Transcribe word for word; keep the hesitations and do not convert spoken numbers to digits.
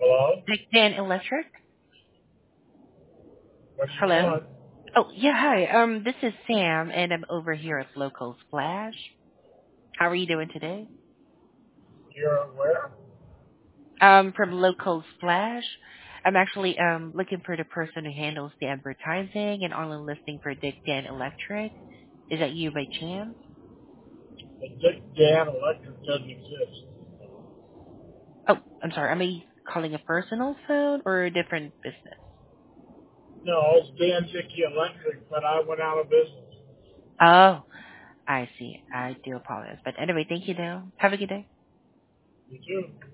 Hello? Dick Dan Electric. What do you Hello. want? Oh yeah, hi. Um, this is Sam, and I'm over here at Local Splash. How are you doing today? You're where? Um, from Local Splash. I'm actually um looking for the person who handles the advertising and online listing for Dick Dan Electric. Is that you by chance? The Dick Dan Electric doesn't exist. Oh, I'm sorry. Am I calling a personal phone or a different business? No, it's Dan Dickey Electric, but I went out of business. Oh, I see. I do apologize. But anyway, thank you, though. Have a good day. You too.